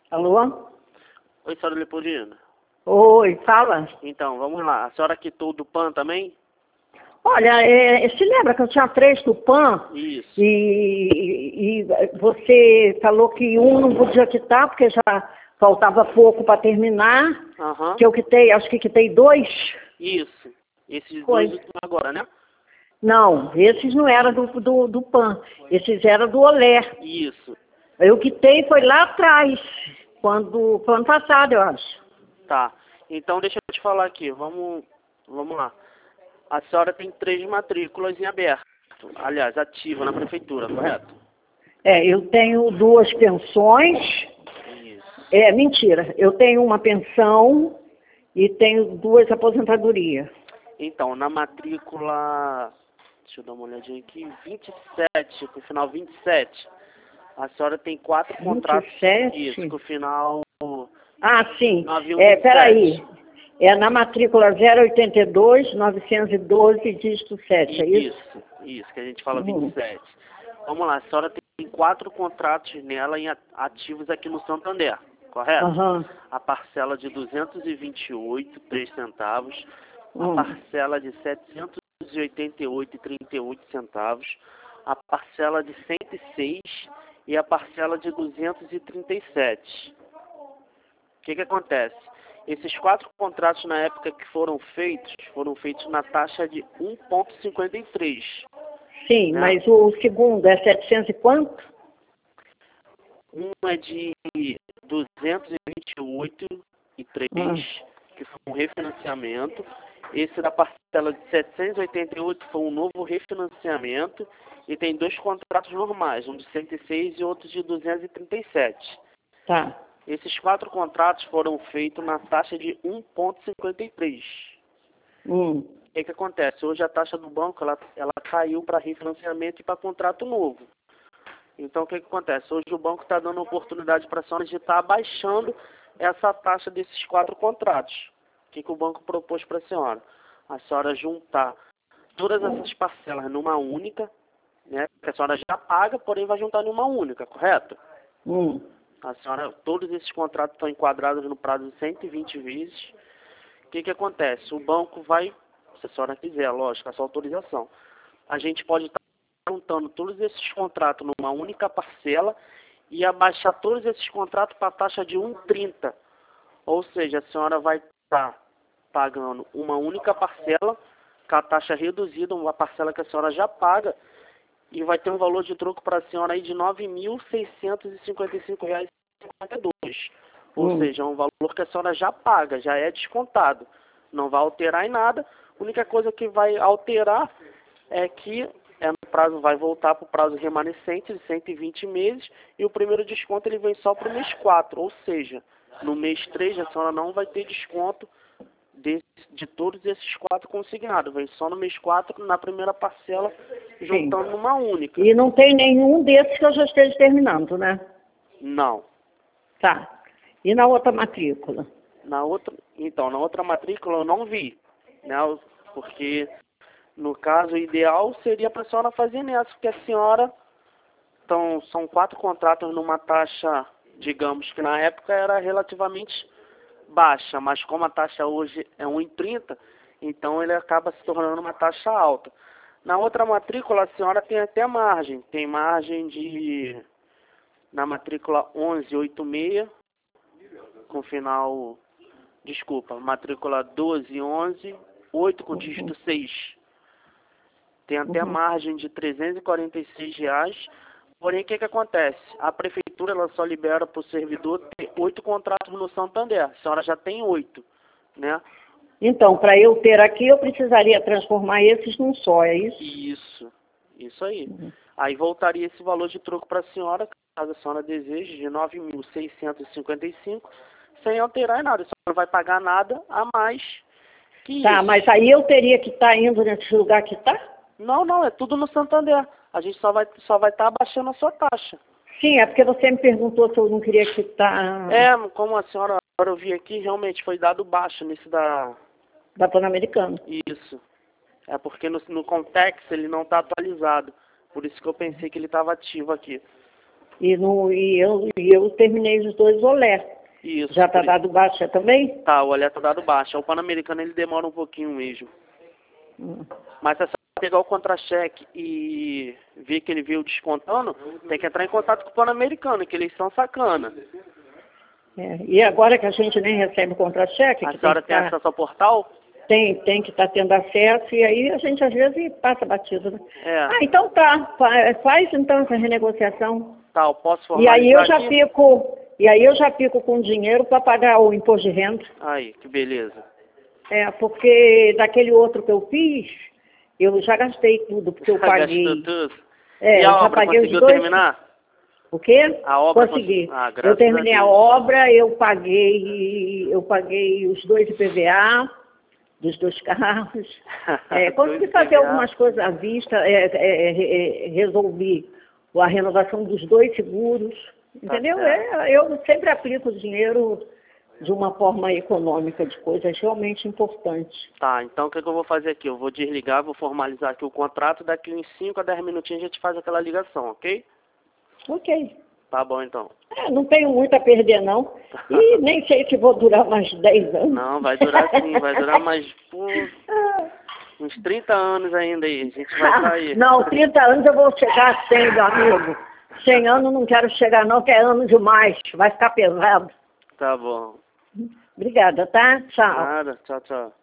Alô? Oi, senhora Leopoldina. Oi, fala. Então, vamos lá. A senhora quitou do PAN também? Olha, se lembra que eu tinha 3 do PAN? Isso. E você falou que um não podia quitar porque já faltava pouco para terminar. Aham. Que eu quitei, acho que quitei 2. Isso. Esses Foi. dois últimos agora, né? Não, esses não eram do PAN. Esses eram do Olé. Isso. Eu quitei foi lá atrás, foi ano passado, eu acho. Tá. Então, deixa eu te falar aqui. Vamos lá. A senhora tem 3 matrículas em aberto. Aliás, ativa na prefeitura, correto? Eu tenho 2 pensões. Isso. Mentira, eu tenho uma pensão e tenho 2 aposentadorias. Então, na matrícula... Deixa eu dar uma olhadinha aqui. 27, com o final 27. A senhora tem 4 contratos. 27? Isso, com o final... Ah, sim. 9127. Peraí. É na matrícula 082, 912, dígito 7, é isso? Isso, que a gente fala 27. Vamos lá, a senhora tem 4 contratos nela em ativos aqui no Santander, correto? Aham. A parcela de 228,03 centavos, a parcela de 788,38 centavos, a parcela de 106 e a parcela de 237. O que acontece? Esses 4 contratos na época que foram feitos na taxa de 1,53. Sim, né? mas o segundo é 700 e quanto? Um é de 228,03, que foi um refinanciamento. Esse da parcela de 788 foi um novo refinanciamento. E tem 2 contratos normais, um de 106 e outro de 237. Tá. Esses 4 contratos foram feitos na taxa de 1,53. O que acontece? Hoje a taxa do banco ela caiu para refinanciamento e para contrato novo. Então o que acontece? Hoje o banco está dando oportunidade para a senhora de estar abaixando essa taxa desses 4 contratos. O que o banco propôs para a senhora? A senhora juntar todas essas parcelas numa única, né? Que a senhora já paga, porém vai juntar em uma única, correto? A senhora, todos esses contratos estão enquadrados no prazo de 120 vezes. O que acontece? O banco vai, se a senhora quiser, lógico, a sua autorização. A gente pode estar juntando todos esses contratos numa única parcela e abaixar todos esses contratos para a taxa de 1,30. Ou seja, a senhora vai estar pagando uma única parcela, com a taxa reduzida, uma parcela que a senhora já paga, e vai ter um valor de troco para a senhora aí de R$ 9.655,52. Ou seja, é um valor que a senhora já paga, já é descontado. Não vai alterar em nada. A única coisa que vai alterar é que no prazo vai voltar para o prazo remanescente de 120 meses e o primeiro desconto ele vem só para o mês 4. Ou seja, no mês 3 a senhora não vai ter desconto de todos esses 4 consignados. Vem só no mês 4, na primeira parcela, juntando numa única. E não tem nenhum desses que eu já esteja terminando, né? Não. Tá. E na outra matrícula? Na outra matrícula eu não vi, né? Porque, no caso, o ideal seria para a senhora fazer nessa, porque a senhora, então, são 4 contratos numa taxa, digamos que na época era relativamente baixa, mas como a taxa hoje é 1,30, então ele acaba se tornando uma taxa alta. Na outra matrícula a senhora tem até margem, tem margem na matrícula 1186, com final, matrícula 1211, 8 com dígito 6. Tem até margem de R$ 346 reais. Porém, o que acontece? A prefeitura ela só libera para o servidor ter 8 contratos no Santander. A senhora já tem 8, né? Então, para eu ter aqui, eu precisaria transformar esses num só, é isso? Isso aí. Aí voltaria esse valor de troco para a senhora, caso a senhora deseje, de R$ 9.655, sem alterar em nada. A senhora não vai pagar nada a mais que isso. Tá, mas aí eu teria que estar indo nesse lugar que está? Não, é tudo no Santander. A gente só vai estar abaixando a sua taxa. Sim, é porque você me perguntou se eu não queria quitar... Como a senhora, agora eu vi aqui, realmente foi dado baixo nesse da Pan-Americana. Isso. É porque no Context ele não está atualizado. Por isso que eu pensei que ele estava ativo aqui. eu terminei os dois olé. Isso. Já está dado baixa também? Tá, o olé está dado baixa. O Pan-Americano ele demora um pouquinho mesmo. Mas se você pegar o contra-cheque e ver que ele veio descontando, tem que entrar em contato com o Pan-Americano, que eles são sacana. E agora que a gente nem recebe contra-cheque... A senhora tem acesso ao portal? Tem que estar tendo acesso, e aí a gente às vezes passa batido, né? Então tá, faz então essa renegociação. Tá, eu posso formalizar E aí eu já fico com dinheiro para pagar o imposto de renda. Aí, que beleza. Porque daquele outro que eu fiz, eu já gastei tudo, porque eu paguei. Gastou tudo? E a obra conseguiu terminar? O quê? A obra consegui. Eu terminei a obra, eu paguei os 2 IPVA dos 2 carros. Consegui fazer algumas coisas à vista, resolvi a renovação dos 2 seguros, entendeu? Eu sempre aplico o dinheiro de uma forma econômica, de coisas realmente importantes. Tá, então o que eu vou fazer aqui? Eu vou desligar, vou formalizar aqui o contrato, daqui uns 5 a 10 minutinhos a gente faz aquela ligação, ok? Ok. Tá bom, então. Não tenho muito a perder, não. E nem sei se vou durar mais 10 anos. Não, vai durar sim, vai durar mais uns 30 anos ainda aí, a gente vai sair. Não, 30 anos eu vou chegar a 100, meu amigo. 100 anos não quero chegar não, que é ano demais, vai ficar pesado. Tá bom. Obrigada, tá? Tchau. Nada, tchau, tchau.